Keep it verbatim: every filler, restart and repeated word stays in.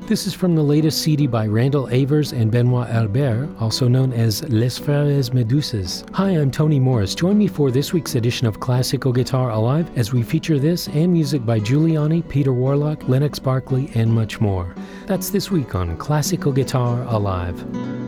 This is from the latest C D by Randall Avers and Benoit Albert, also known as Les Frères Méduses. Hi, I'm Tony Morris. Join me for this week's edition of Classical Guitar Alive as we feature this and music by Giuliani, Peter Warlock, Lennox Barkley, and much more. That's this week on Classical Guitar Alive.